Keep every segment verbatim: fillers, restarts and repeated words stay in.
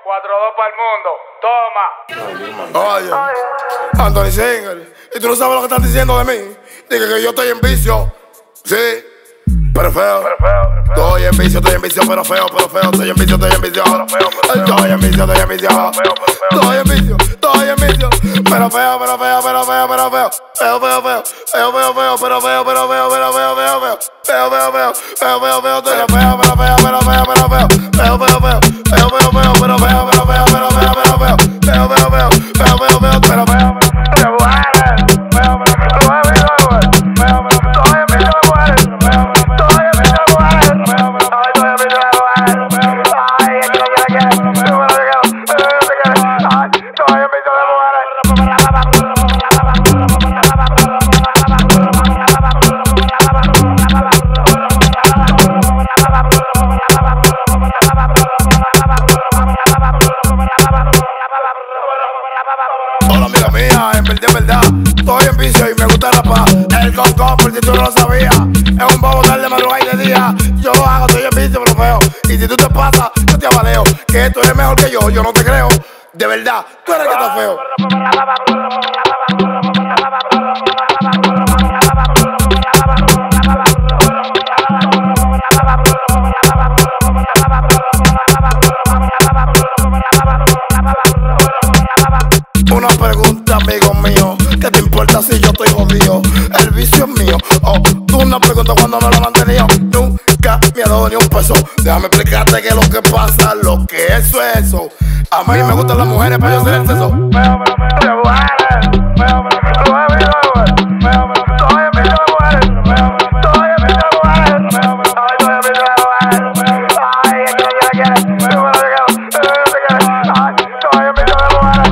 cuatro dos para el mundo. Toma. Oye, Anthony Singer, y tú no sabes lo que están diciendo de mí. Dije que yo estoy en vicio. Sí, pero feo. Pero feo, pero feo. Estoy en vicio, estoy en vicio, pero feo, pero feo. Estoy en vicio, estoy en vicio. Pero feo, pero feo. Estoy en vicio, estoy en vicio. Feo, pero feo. Estoy en vicio, estoy en vicio. Pero feo, pero feo, pero feo, pero feo. Feo, feo, feo. Feo, feo, feo, pero feo, pero feo, pero feo, feo, feo. Feo, feo, feo. Feo, feo, feo. Pero feo, pero feo, pero feo, pero feo. Feo, feo, feo. Feo, feo, feo, pero feo, pero feo, pero feo, pero feo. Feo, feo, feo. Feo, feo, feo, pero feo. Te mueres. Feo, pero feo. Tú eres mi lover. Feo, pero feo. Estoy en vicio, te mueres. Feo, pero feo. Estoy en vicio, te mueres. Feo, pero feo. Estoy en vicio, te mueres. Feo, pero feo. Ay, es que no te quiero. Feo, pero yo quiero. Feo, yo te quiero. Ay, estoy en vicio, te mueres. Hola amiga mía, en verdad, en verdad, estoy en vicio y me gusta la paz. El concón, por si tú no lo sabías, es un bobo tarde, madrugada y de día. Yo lo hago, estoy en vicio, pero feo. Y si tú te pasas, yo te avaleo. Que tú eres mejor que yo, yo no te creo. De verdad, tú eres el que está feo. Una pregunta, amigo mío, ¿qué te importa si yo estoy jodido? El vicio es mío. Oh, tú una pregunta cuando me lo he mantenido. Nunca me ha dado ni un peso. Déjame explicarte qué es lo que pasa, lo que eso es eso. A mí me gustan las mujeres, pero yo soy el sexo. Feo, pero feo. Te mueres. Feo, pero feo. Tú eres mi lover. Feo, pero feo. Estoy en vicio, te mueres. Feo, pero feo. Estoy en vicio, te mueres. Feo, pero feo. Estoy en vicio, te mueres. Feo, pero feo. Ay, es que no te quiero. Feo, pero yo quiero. Feo, yo te quiero. Ay, estoy en vicio, te mueres.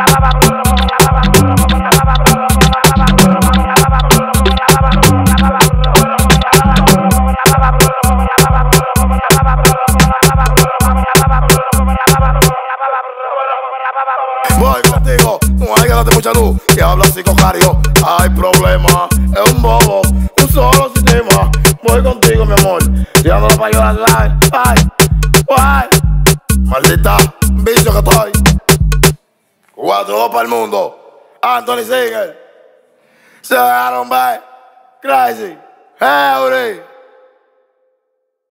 Voy contigo, no hay que darte mucha luz. Y habla así con Cario, hay problema. Es un bobo, un solo sistema. Voy contigo, mi amor, tirándolo para ayudar. Ay, ay, maldita bicho que estoy. Cuatro dos para el mundo. Anthony Singer. Se dejaron ver. Crazy. Howdy.